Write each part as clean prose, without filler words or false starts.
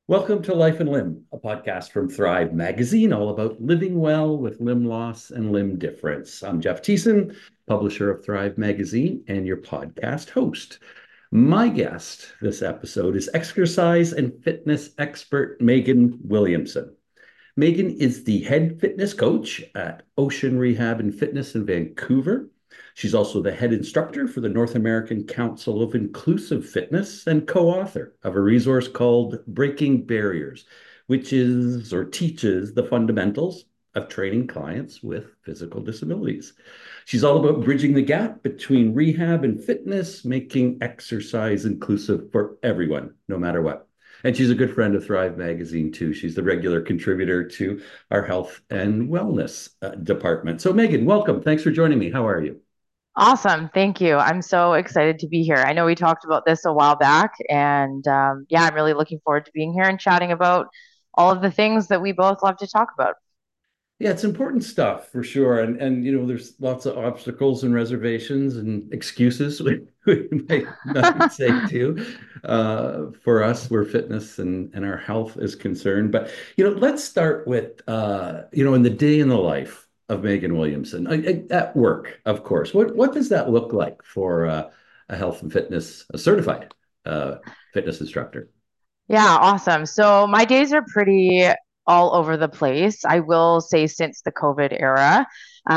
Welcome to Life and Limb, a podcast from Thrive Magazine, all about living well with limb loss and limb difference. I'm Jeff Thiessen, publisher of Thrive Magazine and your podcast host. My guest this episode is exercise and fitness expert Megan Williamson. Megan is the head fitness coach at Ocean Rehab and Fitness in Vancouver. She's also the head instructor for the North American Council of Inclusive Fitness and co-author of a resource called Breaking Barriers, which is or teaches the fundamentals of training clients with physical disabilities. She's all about bridging the gap between rehab and fitness, making exercise inclusive for everyone, no matter what. And she's a good friend of Thrive Magazine, too. She's the regular contributor to our health and wellness department. So, Megan, welcome. Thanks for joining me. How are you? Awesome. Thank you. I'm so excited to be here. I know we talked about this a while back, and yeah, I'm really looking forward to being here and chatting about all of the things that we both love to talk about. Yeah, it's important stuff for sure. And there's lots of obstacles and reservations and excuses we might say too, for us where fitness and our health is concerned. But let's start with in the day in the life of Megan Williamson at work, of course. What does that look like for a health and fitness a certified uh, fitness instructor? Yeah, awesome. So my days are pretty all over the place. I will say since the COVID era,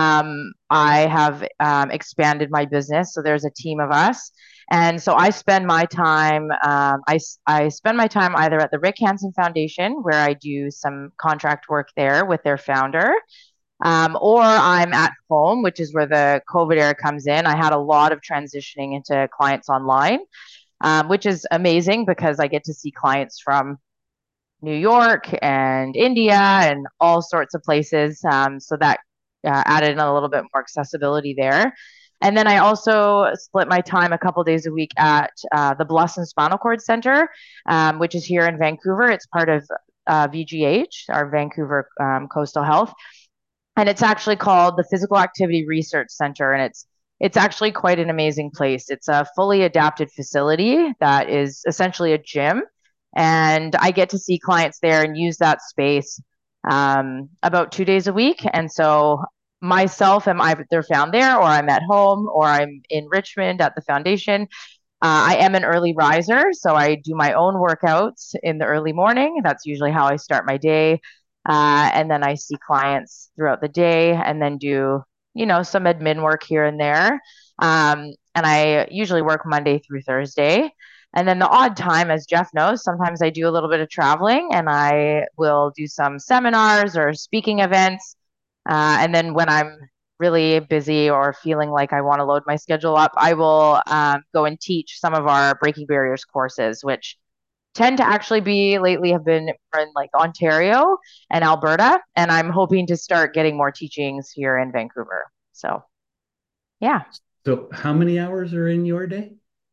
I have expanded my business. So there's a team of us. And so I spend my time, I spend my time either at the Rick Hansen Foundation, where I do some contract work there with their founder, or I'm at home, which is where the COVID era comes in. I had a lot of transitioning into clients online, which is amazing because I get to see clients from New York and India and all sorts of places. So that added in a little bit more accessibility there. And then I also split my time a couple days a week at the Bless and Spinal Cord Center, which is here in Vancouver. It's part of VGH, our Vancouver Coastal Health, and it's actually called the Physical Activity Research Center, and it's actually quite an amazing place. It's a fully adapted facility that is essentially a gym, and I get to see clients there and use that space about 2 days a week. And so myself am either found there, or I'm at home, or I'm in Richmond at the foundation. I am an early riser, so I do my own workouts in the early morning. That's usually how I start my day. And then I see clients throughout the day and then do, some admin work here and there. And I usually work Monday through Thursday. And then the odd time, as Jeff knows, sometimes I do a little bit of traveling and I will do some seminars or speaking events. And then when I'm really busy or feeling like I want to load my schedule up, I will go and teach some of our Breaking Barriers courses, which tend to actually be lately have been in like Ontario and Alberta. And I'm hoping to start getting more teachings here in Vancouver. So, yeah. So, how many hours are in your day?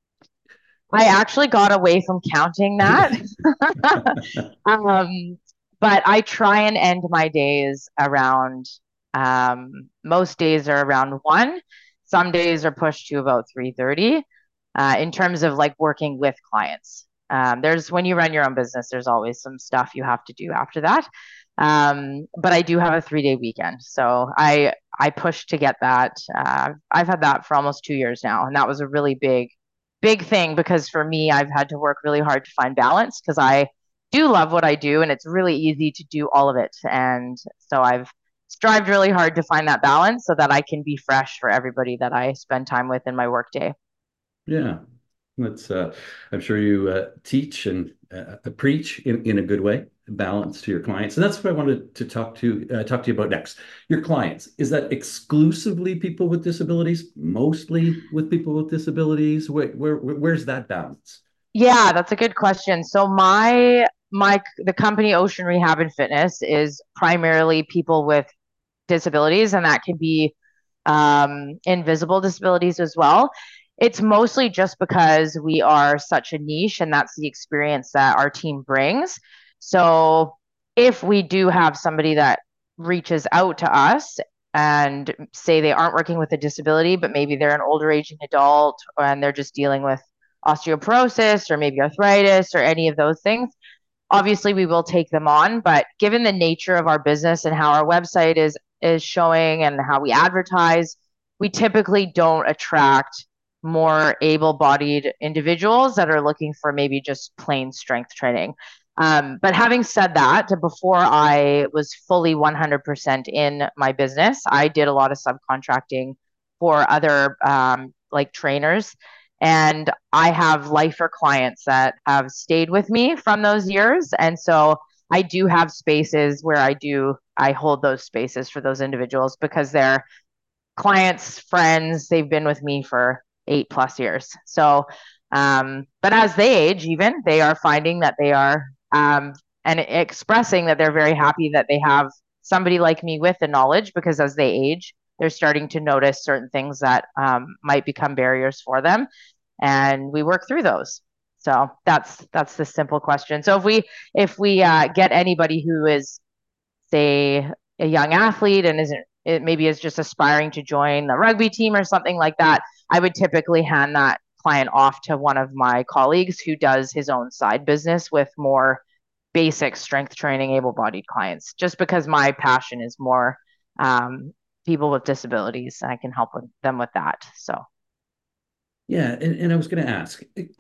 I actually got away from counting that. um, but I try and end my days around, most days are around 1. Some days are pushed to about 3:30 in terms of like working with clients. There's when you run your own business, there's always some stuff you have to do after that. But I do have a 3-day weekend. So I pushed to get that. I've had that for almost 2 years now. And that was a really big thing because for me, I've had to work really hard to find balance because I do love what I do and it's really easy to do all of it. And so I've strived really hard to find that balance so that I can be fresh for everybody that I spend time with in my workday. Yeah, that's I'm sure you teach and preach in a good way, balance to your clients. And that's what I wanted to talk to you about next. Your clients, is that exclusively people with disabilities, mostly with people with disabilities? Where's that balance? Yeah, that's a good question. So my the company Ocean Rehab and Fitness is primarily people with disabilities, and that can be invisible disabilities as well. It's mostly just because we are such a niche, and that's the experience that our team brings. So if we do have somebody that reaches out to us and say they aren't working with a disability, but maybe they're an older aging adult and they're just dealing with osteoporosis or maybe arthritis or any of those things, obviously we will take them on, but given the nature of our business and how our website is showing and how we advertise, we typically don't attract more able-bodied individuals that are looking for maybe just plain strength training. But having said that, before I was fully 100% in my business, I did a lot of subcontracting for other like trainers. And I have lifer clients that have stayed with me from those years. And so I do have spaces where I hold those spaces for those individuals because they're clients, friends, they've been with me for 8+ years. So, but as they age, even they are finding that they are, and expressing that they're very happy that they have somebody like me with the knowledge because as they age, they're starting to notice certain things that might become barriers for them, and we work through those. So that's the simple question. So if we get anybody who is, say, a young athlete and isn't it maybe is just aspiring to join the rugby team or something like that, I would typically hand that client off to one of my colleagues who does his own side business with more basic strength training able-bodied clients, just because my passion is more um, people with disabilities and I can help them with that. So Yeah, and I was going to ask,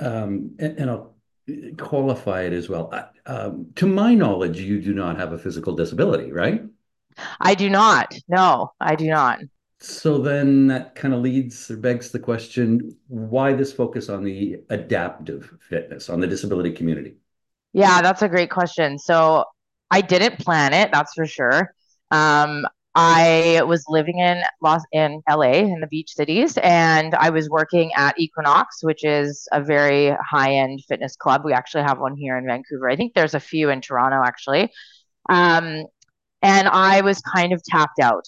and I'll qualify it as well. To my knowledge, you do not have a physical disability, right? I do not. No, I do not. So then that kind of leads or begs the question, why this focus on the adaptive fitness, on the disability community? Yeah, that's a great question. So I didn't plan it, that's for sure. Um, I was living in LA in the beach cities, and I was working at Equinox, which is a very high-end fitness club. We actually have one here in Vancouver. I think there's a few in Toronto actually. Um, and I was kind of tapped out.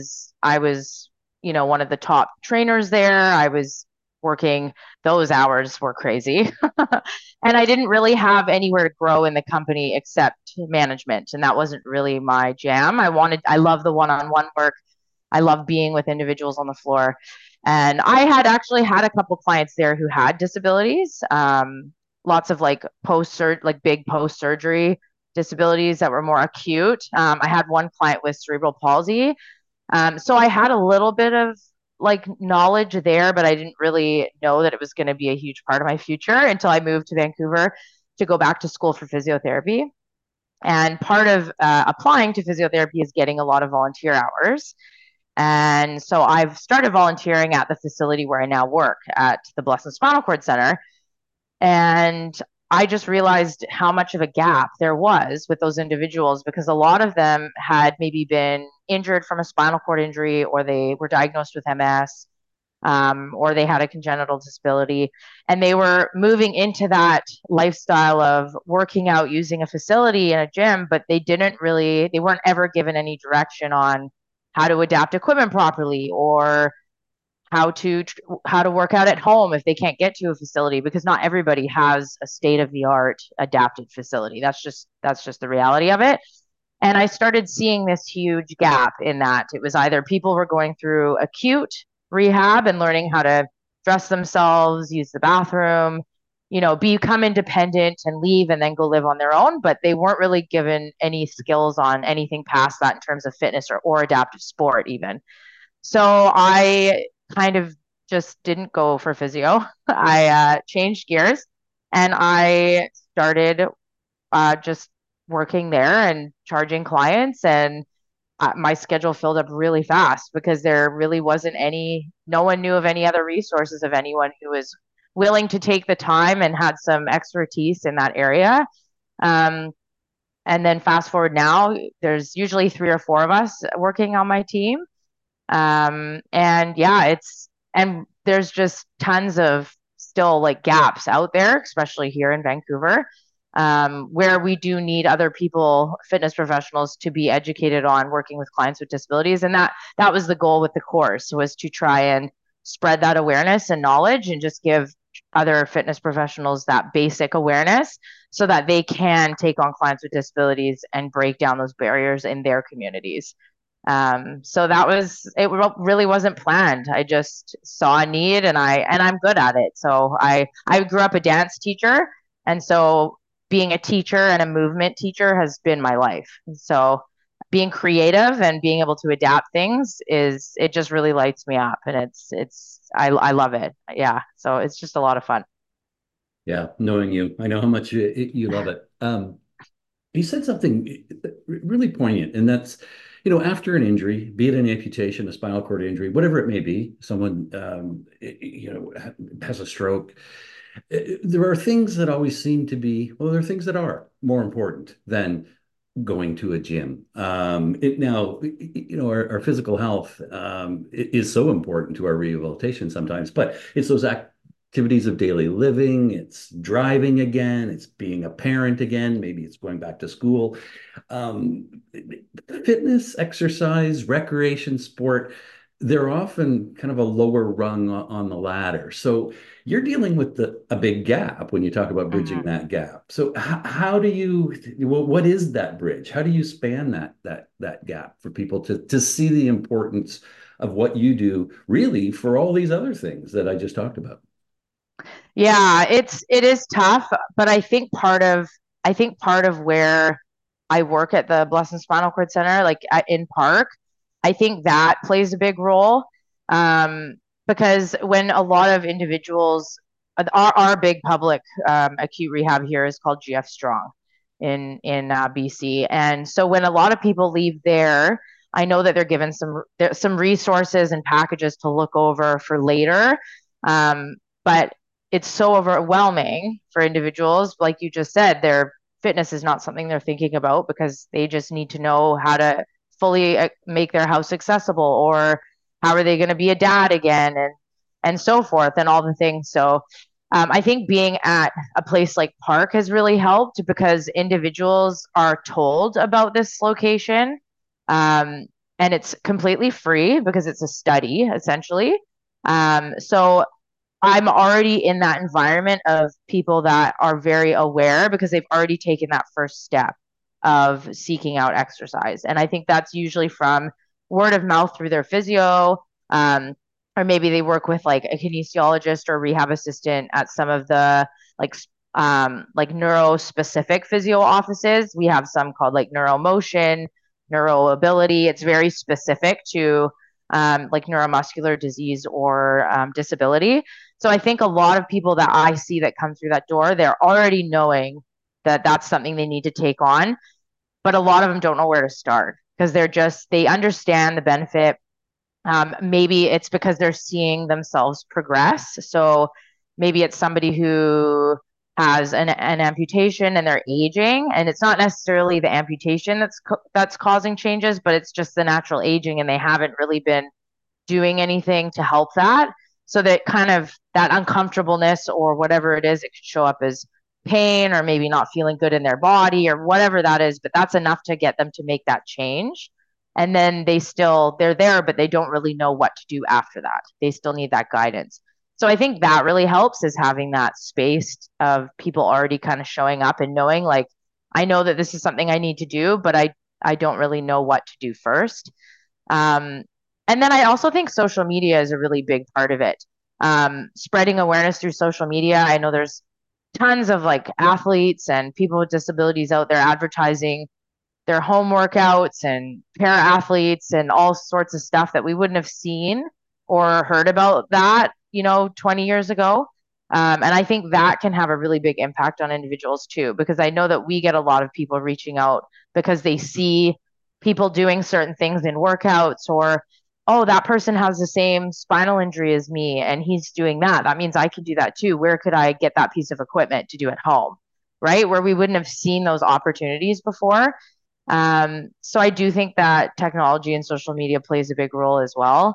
I was one of the top trainers there. I was working, those hours were crazy. And I didn't really have anywhere to grow in the company except management, and that wasn't really my jam. I love the one-on-one work. I love being with individuals on the floor. And I had actually had a couple clients there who had disabilities, lots of like like big post surgery disabilities that were more acute. I had one client with cerebral palsy. So I had a little bit of like knowledge there, but I didn't really know that it was going to be a huge part of my future until I moved to Vancouver to go back to school for physiotherapy. And part of applying to physiotherapy is getting a lot of volunteer hours. And so I've started volunteering at the facility where I now work at the Blessed Spinal Cord Center. And I just realized how much of a gap there was with those individuals because a lot of them had maybe been injured from a spinal cord injury, or they were diagnosed with MS, or they had a congenital disability. And they were moving into that lifestyle of working out using a facility in a gym, but they weren't ever given any direction on how to adapt equipment properly, or how to work out at home if they can't get to a facility, because not everybody has a state of the art adapted facility. That's just the reality of it. And I started seeing this huge gap in that it was either people were going through acute rehab and learning how to dress themselves, use the bathroom, become independent and leave and then go live on their own, but they weren't really given any skills on anything past that in terms of fitness or adaptive sport even. So I kind of just didn't go for physio. I changed gears and I started just working there and charging clients. And my schedule filled up really fast because there really wasn't no one knew of any other resources of anyone who was willing to take the time and had some expertise in that area. Um, and then fast forward now, there's usually three or four of us working on my team. And yeah, and there's just tons of still like gaps out there, especially here in Vancouver, where we do need other people, fitness professionals, to be educated on working with clients with disabilities. And that was the goal with the course, was to try and spread that awareness and knowledge and just give other fitness professionals that basic awareness so that they can take on clients with disabilities and break down those barriers in their communities. So it really wasn't planned. I just saw a need and I'm good at it. So I grew up a dance teacher. And so being a teacher and a movement teacher has been my life. So being creative and being able to adapt things is it just really lights me up, and I love it. Yeah. So it's just a lot of fun. Yeah, knowing you, I know how much you love it. You said something really poignant, and that's, after an injury, be it an amputation, a spinal cord injury, whatever it may be, someone, has a stroke. There are things that always seem to be, well, there are things that are more important than going to a gym. Now, our physical health is so important to our rehabilitation sometimes, but it's those activities of daily living, it's driving again, it's being a parent again, maybe it's going back to school. Um, Fitness, exercise, recreation, sport, they're often kind of a lower rung on the ladder. So you're dealing with a big gap when you talk about bridging Mhm. that gap. So how do you, well, what is that bridge? How do you span that gap for people to see the importance of what you do really for all these other things that I just talked about? Yeah, it is tough, but I think part of where I work at the Bless and Spinal Cord Center, like in Park, I think that plays a big role. Um, because when a lot of individuals, our big public acute rehab here is called GF Strong in BC, and so when a lot of people leave there, I know that they're given some resources and packages to look over for later. But it's so overwhelming for individuals. Like you just said, their fitness is not something they're thinking about because they just need to know how to fully make their house accessible, or how are they going to be a dad again, and so forth, and all the things. So I think being at a place like Park has really helped because individuals are told about this location. Um, and it's completely free because it's a study essentially. So I'm already in that environment of people that are very aware because they've already taken that first step of seeking out exercise. And I think that's usually from word of mouth through their physio, or maybe they work with like a kinesiologist or rehab assistant at some of the like like neuro specific physio offices. We have some called like neuromotion, neuroability. It's very specific to like neuromuscular disease or disability. So I think a lot of people that I see that come through that door, they're already knowing that that's something they need to take on, but a lot of them don't know where to start because they understand the benefit. Maybe it's because they're seeing themselves progress. So maybe it's somebody who has an amputation and they're aging, and it's not necessarily the amputation that's causing changes, but it's just the natural aging, and they haven't really been doing anything to help that. So that kind of that uncomfortableness or whatever it is, it could show up as pain or maybe not feeling good in their body or whatever that is, but that's enough to get them to make that change. And then they're there, but they don't really know what to do after that. They still need that guidance. So I think that really helps is having that space of people already kind of showing up and knowing like, I know that this is something I need to do, but I don't really know what to do first. Um, and then I also think social media is a really big part of it. Spreading awareness through social media. I know there's tons of like athletes and people with disabilities out there advertising their home workouts and para athletes and all sorts of stuff that we wouldn't have seen or heard about that, 20 years ago. And I think that can have a really big impact on individuals too, because I know that we get a lot of people reaching out because they see people doing certain things in workouts, or, oh, that person has the same spinal injury as me and he's doing that. That means I could do that too. Where could I get that piece of equipment to do at home? Right? Where we wouldn't have seen those opportunities before. So I do think that technology and social media plays a big role as well.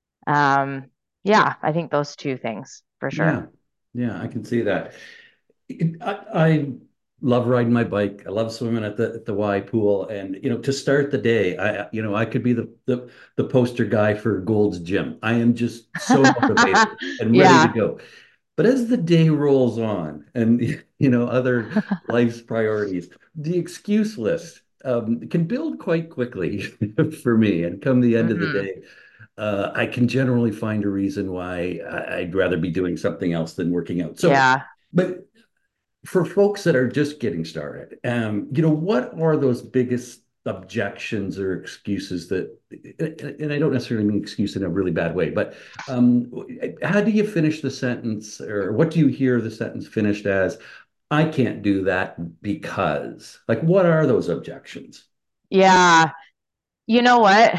Um, yeah, I think those two things for sure. Yeah, yeah, I can see that. I love riding my bike. I love swimming at the Y pool, and to start the day, I could be the poster guy for Gold's Gym. I am just so motivated and ready to Yeah. go. But as the day rolls on, and other life's priorities, the excuse list can build quite quickly for me. And come the end of the Hmm. day, I can generally find a reason why I'd rather be doing something else than working out. So, Yeah. but For folks that are just getting started, what are those biggest objections or excuses that, and I don't necessarily mean excuse in a really bad way, but um, how do you finish the sentence, or what do you hear the sentence finished as? I can't do that because, like, what are those objections? Yeah, you know what?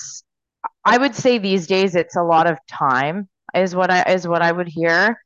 I would say these days it's a lot of time is what I would hear.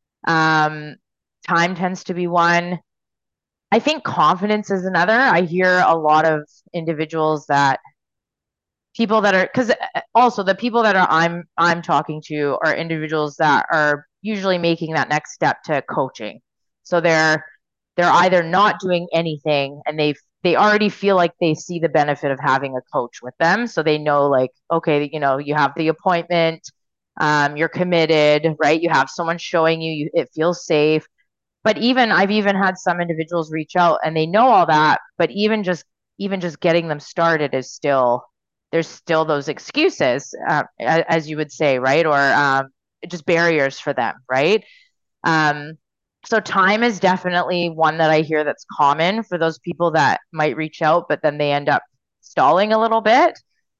Um, Time tends to be one. I think confidence is another. I hear a lot of individuals that people that are because also the people that are I'm talking to are individuals that are usually making that next step to coaching. So they're either not doing anything and they already feel like they see the benefit of having a coach with them. So they know like, okay, you have the appointment, you're committed, right? You have someone showing you, it feels safe. But I've even had some individuals reach out and they know all that, but even just getting them started is still there's still those excuses, as you would say, right? Or just barriers for them, right? Um, so time is definitely one that I hear that's common for those people that might reach out, but then they end up stalling a little bit.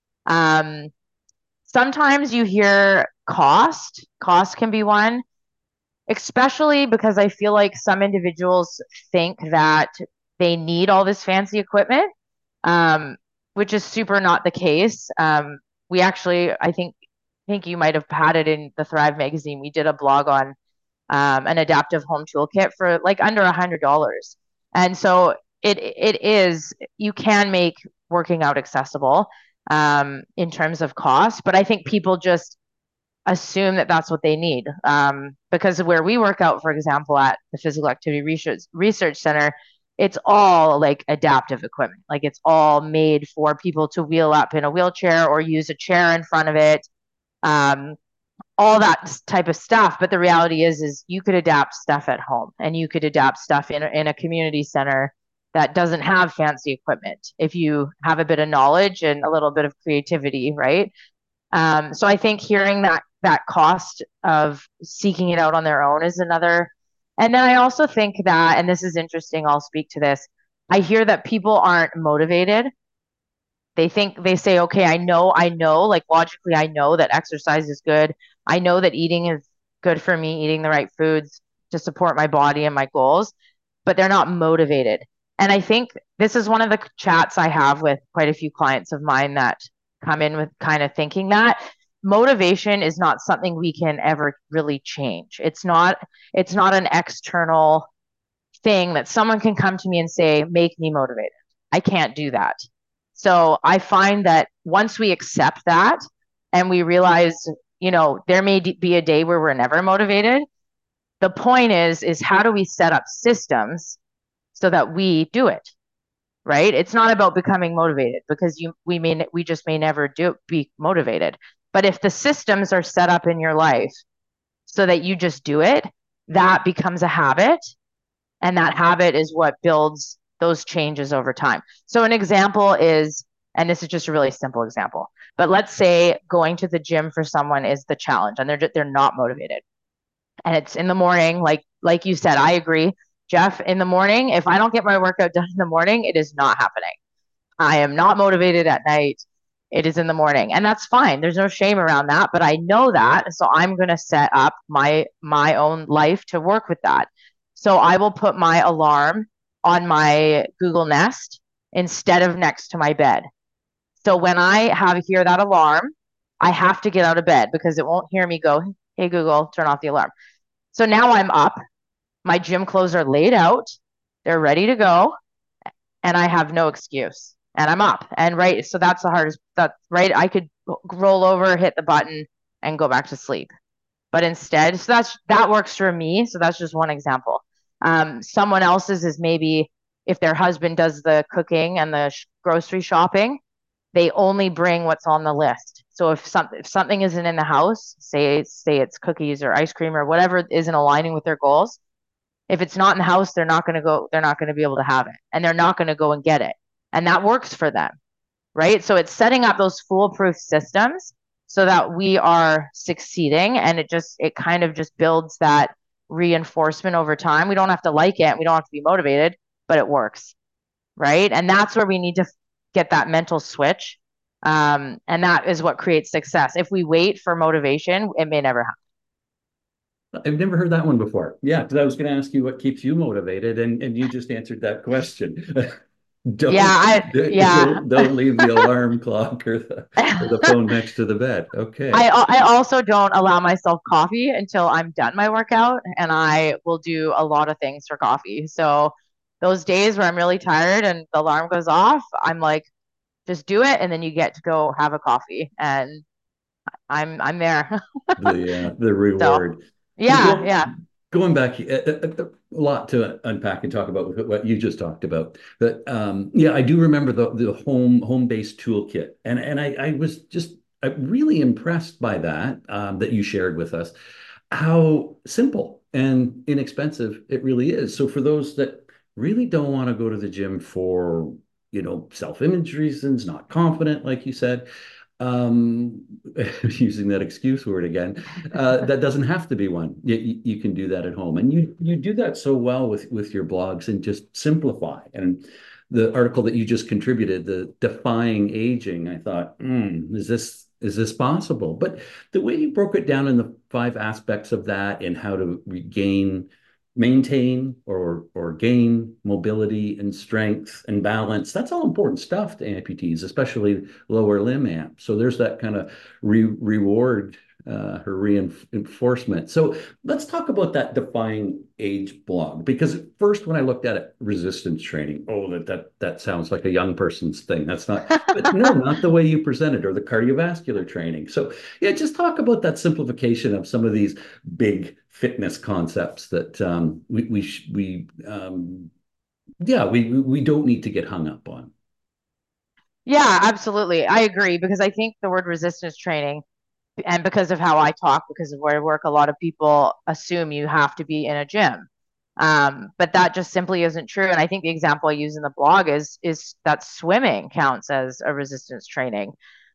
Um, Sometimes you hear cost. Cost can be one, especially because I feel like some individuals think that they need all this fancy equipment, um, which is super not the case. We actually, I think you might have had it in the Thrive magazine. We did a blog on an adaptive home toolkit for like under $100, and so it is you can make working out accessible in terms of cost, but I think people just assume that that's what they need. Because where we work out, for example, at the Physical Activity Research Center, it's all like adaptive equipment. Like it's all made for people to wheel up in a wheelchair or use a chair in front of it. Um, all that type of stuff. But the reality is you could adapt stuff at home and you could adapt stuff in a community center that doesn't have fancy equipment if you have a bit of knowledge and a little bit of creativity, right? So I think hearing that cost of seeking it out on their own is another. And then I also think that, and this is interesting, I'll speak to this. I hear that people aren't motivated. They say, okay, I know, like logically, I know that exercise is good. I know that eating is good for me, eating the right foods to support my body and my goals, but they're not motivated. And I think this is one of the chats I have with quite a few clients of mine that come in with kind of thinking that motivation is not something we can ever really change. It's not an external thing that someone can come to me and say, make me motivated. I can't do that. So I find that once we accept that and we realize, there may be a day where we're never motivated. The point is how do we set up systems so that we do it, right? It's not about becoming motivated because we just may never be motivated. But if the systems are set up in your life so that you just do it, that becomes a habit, and that habit is what builds those changes over time. So an example is, and this is just a really simple example, but let's say going to the gym for someone is the challenge and they're not motivated. And it's in the morning, like you said, I agree. Jeff, in the morning, if I don't get my workout done in the morning, it is not happening. I am not motivated at night. It is in the morning. And that's fine. There's no shame around that, but I know that. So I'm going to set up my own life to work with that. So I will put my alarm on my Google Nest instead of next to my bed. So when I hear that alarm, I have to get out of bed because it won't hear me go, "Hey Google, turn off the alarm." So now I'm up. My gym clothes are laid out. They're ready to go and I have no excuse. And I'm up. And right, so that's the hardest. That's right. I could roll over, hit the button, and go back to sleep. But instead, so that works for me. So that's just one example. Someone else's is maybe if their husband does the cooking and the grocery shopping, they only bring what's on the list. So if something isn't in the house, say it's cookies or ice cream or whatever isn't aligning with their goals, if it's not in the house, they're not going to be able to have it and they're not going to go and get it. And that works for them, right? So it's setting up those foolproof systems so that we are succeeding and it kind of just builds that reinforcement over time. We don't have to like it. We don't have to be motivated, but it works, right? And that's where we need to get that mental switch. And that is what creates success. If we wait for motivation, it may never happen. I've never heard that one before. Yeah, because I was going to ask you what keeps you motivated, and you just answered that question. Yeah, Don't yeah. don't leave the alarm clock or the phone next to the bed. Okay. I also don't allow myself coffee until I'm done my workout, and I will do a lot of things for coffee. So those days where I'm really tired and the alarm goes off, I'm like, just do it, and then you get to go have a coffee, and I'm there. The So reward. So yeah, yeah. going back, a lot to unpack and talk about with what you just talked about. But yeah, I do remember the home based toolkit, and I was just really impressed by that that you shared with us. How simple and inexpensive it really is. So for those that really don't want to go to the gym for, self-image reasons, not confident, like you said, um, using that excuse word again, that doesn't have to be one. You can do that at home, and you do that so well with your blogs and just simplify. And the article that you just contributed, the defying aging, I thought, is this possible? But the way you broke it down in the five aspects of that and how to regain, maintain, or gain mobility and strength and balance, that's all important stuff to amputees, especially lower limb amp. So there's that kind of reward or reinforcement. So let's talk about that defying age blog, because at first when I looked at it, resistance training, oh, that sounds like a young person's thing. That's not, but no, not the way you present it, or the cardiovascular training. So yeah, just talk about that simplification of some of these big fitness concepts that we don't need to get hung up on. Yeah, absolutely. I agree because I think the word resistance training, and because of how I talk, because of where I work, a lot of people assume you have to be in a gym. But that just simply isn't true. And I think the example I use in the blog is that swimming counts as a resistance training.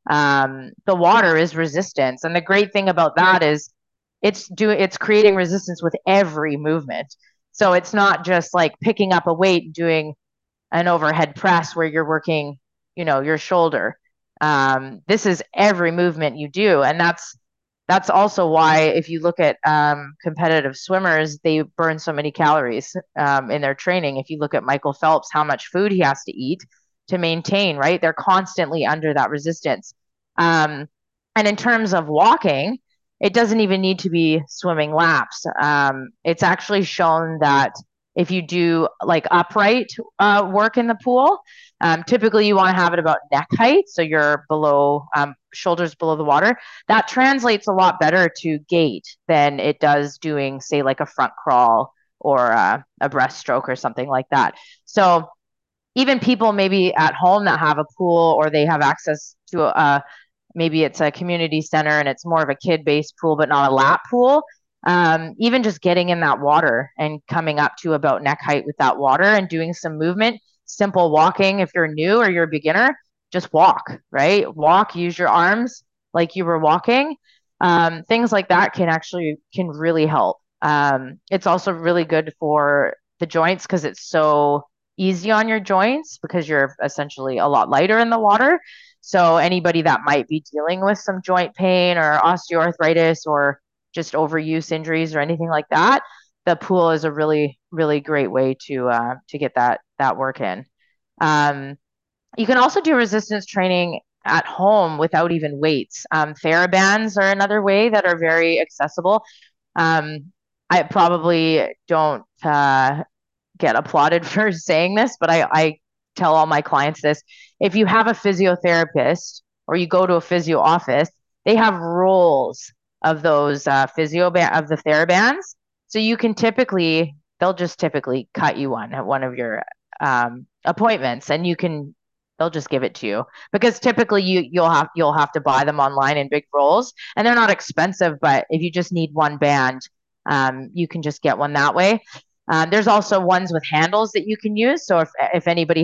The water is resistance, and the great thing about that is it's creating resistance with every movement. So it's not just like picking up a weight and doing an overhead press where you're working, your shoulder. This is every movement you do, and that's also why if you look at competitive swimmers, they burn so many calories in their training. If you look at Michael Phelps, how much food he has to eat to maintain, right? They're constantly under that resistance. Um, and in terms of walking, it doesn't even need to be swimming laps. It's actually shown that if you do like upright work in the pool, typically you want to have it about neck height, so you're below shoulders below the water. That translates a lot better to gait than it does doing, say, like a front crawl or a breaststroke or something like that. So even people maybe at home that have a pool or they have access to maybe it's a community center and it's more of a kid-based pool, but not a lap pool. Even just getting in that water and coming up to about neck height with that water and doing some movement, simple walking. If you're new or you're a beginner, just walk, right? Walk, use your arms like you were walking. Things like that can really help. It's also really good for the joints because it's so easy on your joints because you're essentially a lot lighter in the water. So anybody that might be dealing with some joint pain or osteoarthritis or just overuse injuries or anything like that, the pool is a really, really great way to get that work in. Um, you can also do resistance training at home without even weights. TheraBands are another way that are very accessible. Um, I probably don't get applauded for saying this, but I tell all my clients this. If you have a physiotherapist or you go to a physio office, they have rolls of those of the TheraBands. So you can they'll just typically cut you one at one of your appointments, and they'll just give it to you because typically you'll have to buy them online in big rolls, and they're not expensive. But if you just need one band, you can just get one that way. There's also ones with handles that you can use. So if anybody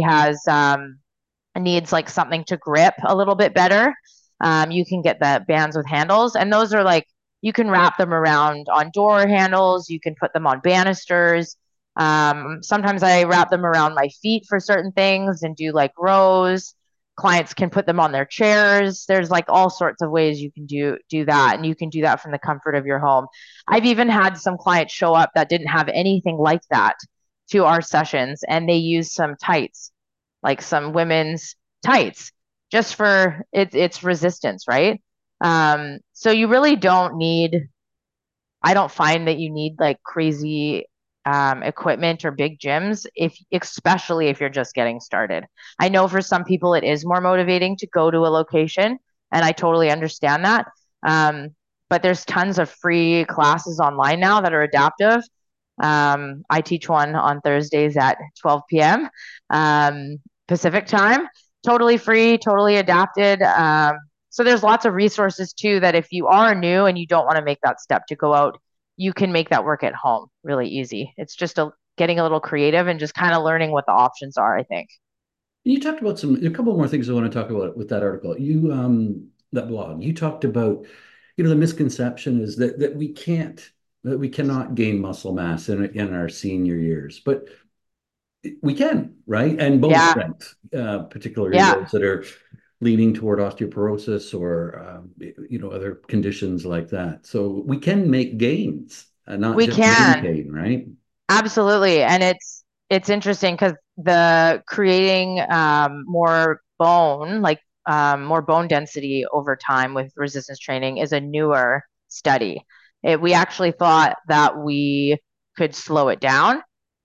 needs like something to grip a little bit better, you can get the bands with handles, and those are like You can wrap them around on door handles. You can put them on banisters. Sometimes I wrap them around my feet for certain things and do like rows. Clients can put them on their chairs. There's like all sorts of ways you can do that, and you can do that from the comfort of your home. I've even had some clients show up that didn't have anything like that to our sessions, and they used some tights, like some women's tights, just for its resistance, right? So you really don't need, I don't find that you need like crazy equipment or big gyms, if especially if you're just getting started. I know for some people it is more motivating to go to a location, and I totally understand that. Um, but there's tons of free classes online now that are adaptive. I teach one on Thursdays at 12 p.m. Pacific time, totally free, totally adapted. So there's lots of resources too that if you are new and you don't want to make that step to go out, you can make that work at home really easy. It's just getting a little creative and just kind of learning what the options are, I think. You talked about a couple more things I want to talk about with that article. That blog, you talked about, the misconception is that we cannot gain muscle mass in our senior years, but we can, right? And bone Yeah. strength, particularly Yeah. those that are leaning toward osteoporosis or, other conditions like that. So we can make gains and not We just can. maintain, right? Absolutely. And it's interesting because the creating more bone, like more bone density over time with resistance training is a newer study. We actually thought that we could slow it down.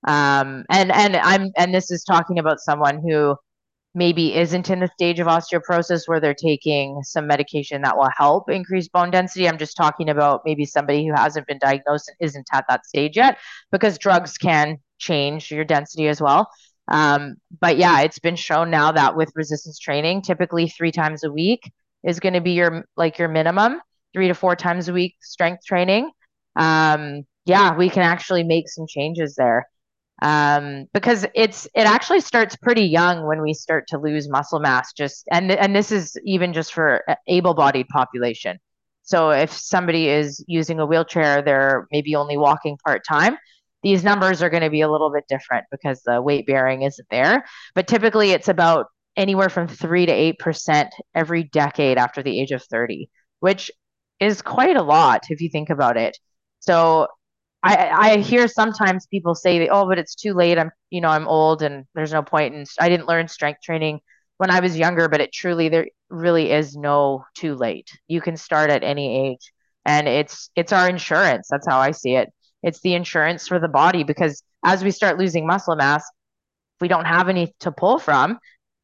And this is talking about someone who maybe isn't in the stage of osteoporosis where they're taking some medication that will help increase bone density. I'm just talking about maybe somebody who hasn't been diagnosed and isn't at that stage yet, because drugs can change your density as well. But yeah, it's been shown now that with resistance training, typically 3 times a week is going to be your minimum, 3 to 4 times a week strength training. Yeah, we can actually make some changes there, because it actually starts pretty young when we start to lose muscle mass. And this is even just for able-bodied population. So if somebody is using a wheelchair, they're maybe only walking part-time. These numbers are going to be a little bit different because the weight bearing isn't there. But typically, it's about anywhere from 3 to 8% every decade after the age of 30, which is quite a lot if you think about it. So I hear sometimes people say, "Oh, but it's too late. I'm old and there's no point." And I didn't learn strength training when I was younger, but there really is no too late. You can start at any age, and it's our insurance. That's how I see it. It's the insurance for the body, because as we start losing muscle mass, if we don't have any to pull from,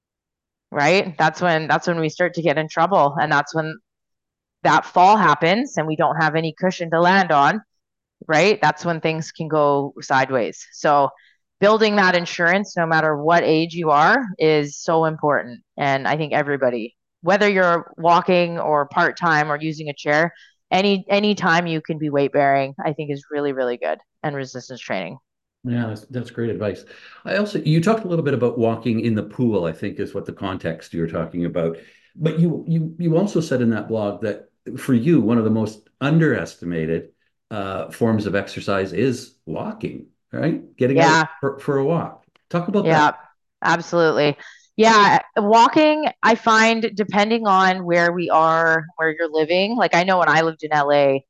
right? That's when we start to get in trouble, and that's when that fall happens, and we don't have any cushion to land on, right? That's when things can go sideways. So building that insurance, no matter what age you are, is so important. And I think everybody, whether you're walking or part-time or using a chair, any time you can be weight bearing, I think is really, really good. And resistance training. Yeah, that's great advice. You talked a little bit about walking in the pool, I think is what the context you were talking about. But you also said in that blog that for you, one of the most underestimated forms of exercise is walking, right? Getting out Yeah. for a walk. Talk about that. Yeah, absolutely. Yeah, walking, I find, depending on where we are, where you're living, like I know when I lived in LA,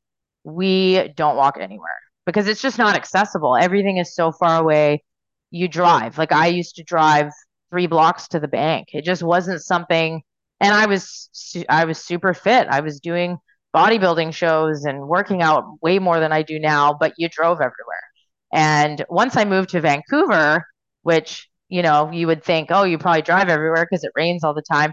we don't walk anywhere because it's just not accessible. Everything is so far away. You drive. Like I used to drive 3 blocks to the bank. It just wasn't something, and I was super fit. I was doing bodybuilding shows and working out way more than I do now, but you drove everywhere. And once I moved to Vancouver, which, you would think, oh, you probably drive everywhere because it rains all the time.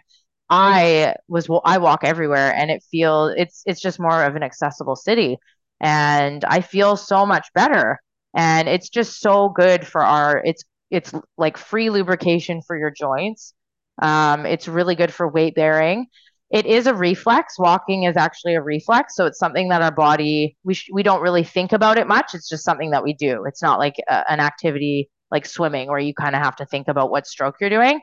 I walk everywhere, and it's just more of an accessible city, and I feel so much better. And it's just so good for it's like free lubrication for your joints. It's really good for weight bearing. It is a reflex. Walking is actually a reflex, so it's something that our body, we don't really think about it much. It's just something that we do. It's not like an activity like swimming where you kind of have to think about what stroke you're doing.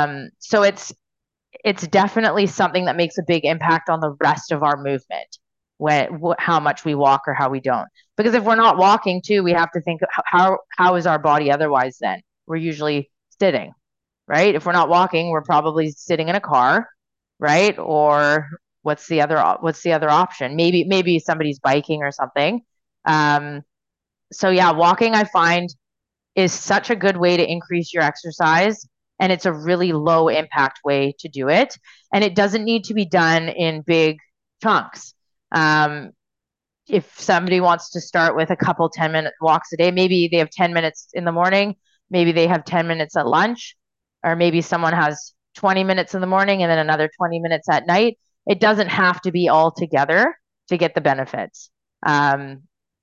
So it's definitely something that makes a big impact on the rest of our movement. how much we walk or how we don't. Because if we're not walking too, we have to think how is our body otherwise then? We're usually sitting, right? If we're not walking, we're probably sitting in a car, right? Or what's the other option? Maybe somebody's biking or something. Um, so yeah, walking I find is such a good way to increase your exercise, and it's a really low impact way to do it. And it doesn't need to be done in big chunks. Um, if somebody wants to start with a couple 10-minute walks a day, maybe they have 10 minutes in the morning, maybe they have 10 minutes at lunch, or maybe someone has 20 minutes in the morning and then another 20 minutes at night. It doesn't have to be all together to get the benefits. Um,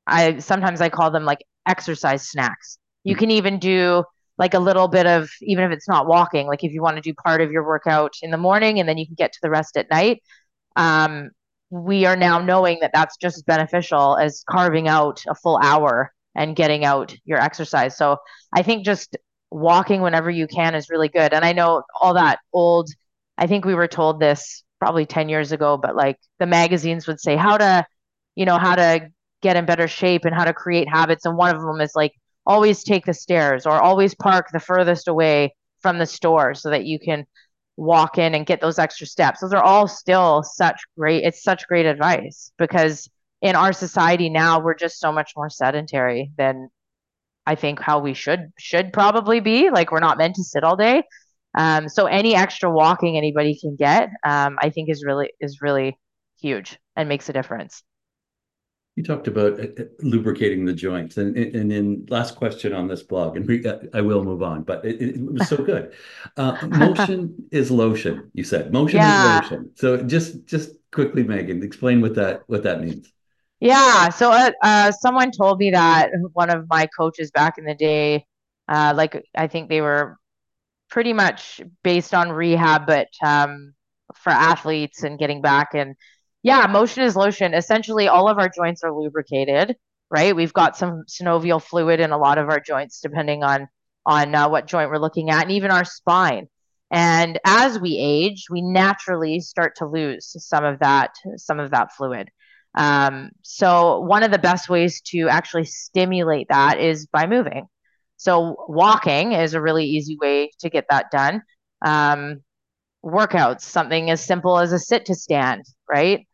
I call them like exercise snacks. You can even do like a little bit of, even if it's not walking, like if you want to do part of your workout in the morning and then you can get to the rest at night. um, we are now knowing that that's just as beneficial as carving out a full hour and getting out your exercise. So I think just walking whenever you can is really good. And I know all that old, I think we were told this probably 10 years ago, but like the magazines would say how to get in better shape and how to create habits. And one of them is like always take the stairs or always park the furthest away from the store so that you can walk in and get those extra steps. Those are all still it's such great advice because in our society now we're just so much more sedentary than I think how we should probably be. Like we're not meant to sit all day. So any extra walking anybody can get, I think is really huge and makes a difference. You talked about lubricating the joints, and in last question on this blog, and I will move on, but it was so good. Motion is lotion. You said motion is Yeah. lotion. So just quickly, Megan, explain what that means. Yeah. So someone told me that one of my coaches back in the day, like I think they were pretty much based on rehab, but for athletes and getting back. And yeah, motion is lotion. Essentially, all of our joints are lubricated, right? We've got some synovial fluid in a lot of our joints, depending on what joint we're looking at, and even our spine. And as we age, we naturally start to lose some of that fluid. So one of the best ways to actually stimulate that is by moving. So walking is a really easy way to get that done. Um, Workouts, something as simple as a sit to stand, right?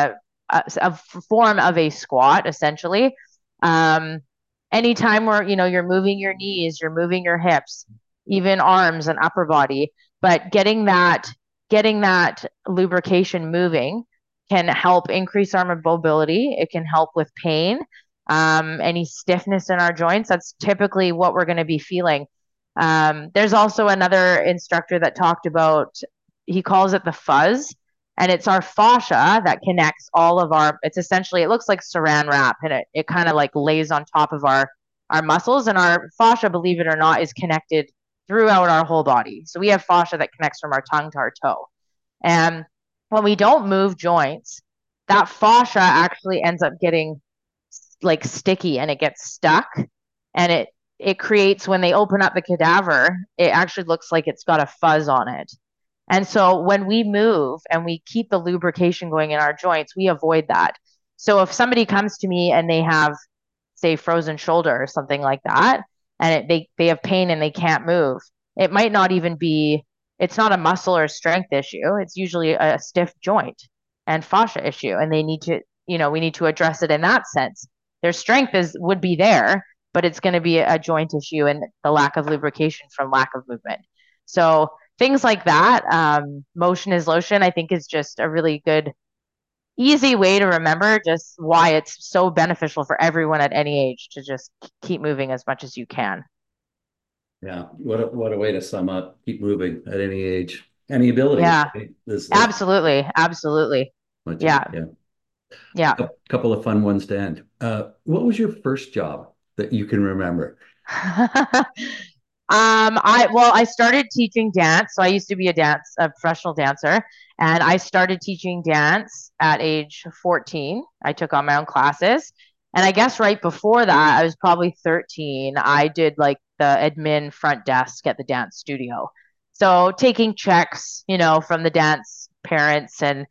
A form of a squat, essentially. Um, Anytime where you're moving your knees, you're moving your hips, even arms and upper body, but getting that lubrication moving can help increase our mobility. It can help with pain, any stiffness in our joints. That's typically what we're going to be feeling. There's also another instructor that talked about, he calls it the fuzz, and it's our fascia that connects all of it's essentially, it looks like saran wrap, and it kind of like lays on top of our muscles. And our fascia, believe it or not, is connected throughout our whole body. So we have fascia that connects from our tongue to our toe. And when we don't move joints, that fascia actually ends up getting like sticky and it gets stuck, and it creates, when they open up the cadaver, it actually looks like it's got a fuzz on it. And so when we move and we keep the lubrication going in our joints, we avoid that. So if somebody comes to me and they have, say, frozen shoulder or something like that, and they have pain and they can't move, it might not even be, it's not a muscle or strength issue. It's usually a stiff joint and fascia issue, and we need to address it in that sense. Their strength would be there, but it's going to be a joint issue and the lack of lubrication from lack of movement. So things like that. Motion is lotion, I think, is just a really good, easy way to remember just why it's so beneficial for everyone at any age to just keep moving as much as you can. Yeah, what a way to sum up. Keep moving at any age, any ability. Yeah, Right? This absolutely. Absolutely. much is Yeah. yeah. Yeah. Couple of fun ones to end. What was your first job that you can remember? I started teaching dance. So I used to be a professional dancer, and I started teaching dance at age 14. I took on my own classes. And I guess right before that, I was probably 13. I did like the admin front desk at the dance studio. So taking checks, from the dance parents and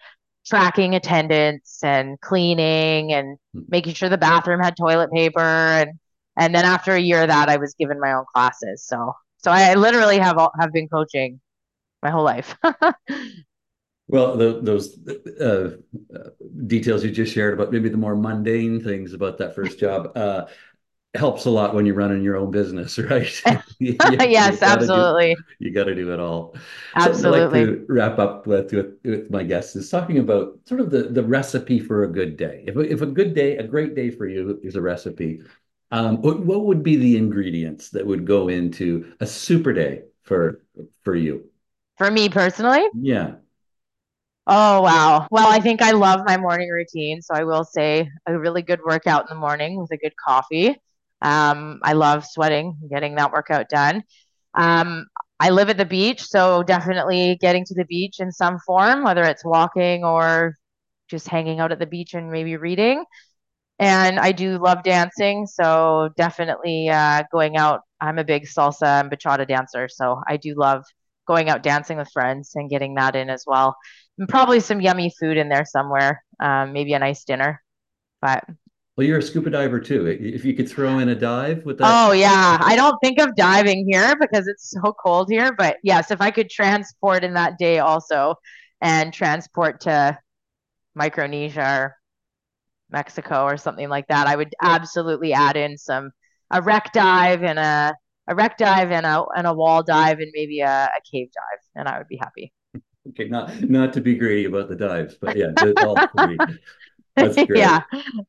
tracking attendance and cleaning and making sure the bathroom had toilet paper. And then after a year of that, I was given my own classes. So I literally have been coaching my whole life. Well, those details you just shared about maybe the more mundane things about that first job helps a lot when you're running your own business, right? You Yes, gotta do absolutely. it all. Something I like Absolutely. to wrap up with my guests is talking about sort of the recipe for a good day. If a good day, a great day for you is a recipe, what would be the ingredients that would go into a super day for you? For me personally, Yeah. oh, wow. Well, I think I love my morning routine. So I will say a really good workout in the morning with a good coffee. I love sweating, getting that workout done. Um, I live at the beach, so definitely getting to the beach in some form, whether it's walking or just hanging out at the beach and maybe reading. And I do love dancing, so definitely going out. I'm a big salsa and bachata dancer, so I do love going out dancing with friends and getting that in as well. And probably some yummy food in there somewhere, maybe a nice dinner. But Well, you're a scuba diver too. If you could throw in a dive with that. oh yeah, I don't think of diving here because it's so cold here. But yes, if I could transport in that day also and transport to Micronesia or Mexico or something like that, I would absolutely add in some a wreck dive and a wreck dive and a wall dive and maybe a cave dive, and I would be happy. Okay, not to be greedy about the dives, but yeah, all three. That's great. Yeah.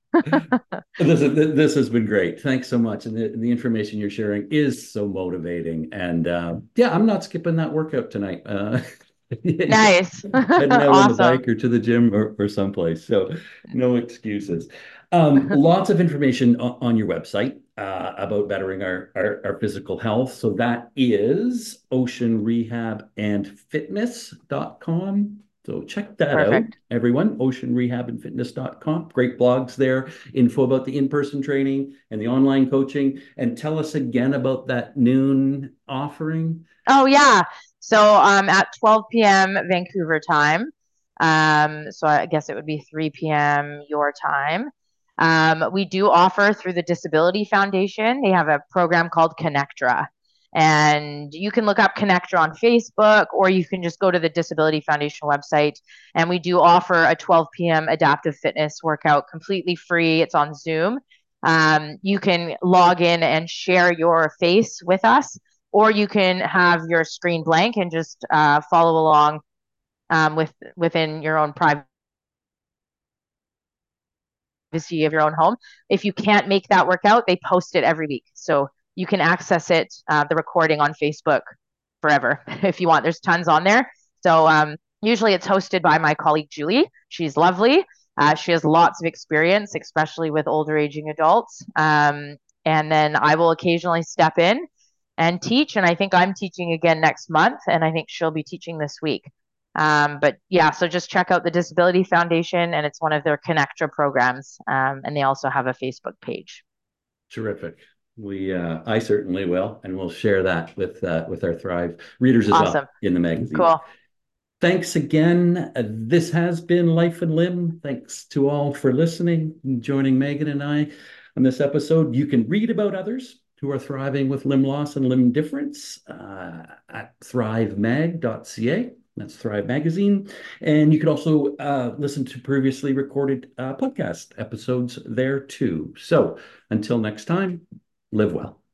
This has been great. Thanks so much, and the information you're sharing is so motivating. And yeah, I'm not skipping that workout tonight. Nice. Heading out on the Awesome. bike or to the gym or someplace. So no excuses. Lots of information on your website about bettering our physical health. So that is oceanrehabandfitness.com. So check that out, Perfect. everyone. Oceanrehabandfitness.com. Great blogs there, info about the in-person training and the online coaching. And tell us again about that noon offering. Oh yeah. So at 12 p.m. Vancouver time. So I guess it would be 3 p.m. your time. We do offer through the Disability Foundation. They have a program called Connectra. And you can look up Connectra on Facebook, or you can just go to the Disability Foundation website. And we do offer a 12 p.m. adaptive fitness workout completely free. It's on Zoom. You can log in and share your face with us, or you can have your screen blank and just follow along within your own privacy of your own home. If you can't make that workout, they post it every week, so you can access it, the recording on Facebook forever if you want. There's tons on there. So usually it's hosted by my colleague Julie. She's lovely. She has lots of experience, especially with older aging adults. And then I will occasionally step in and teach. And I think I'm teaching again next month, and I think she'll be teaching this week. But yeah, so just check out the Disability Foundation, and it's one of their Connectra programs. And they also have a Facebook page. Terrific. I certainly will, and we'll share that with our Thrive readers as well Awesome. in the magazine. Cool. Thanks again. This has been Life and Limb. Thanks to all for listening and joining Megan and I on this episode. You can read about others who are thriving with limb loss and limb difference at thrivemag.ca. That's Thrive Magazine. And you can also listen to previously recorded podcast episodes there too. So until next time, live well.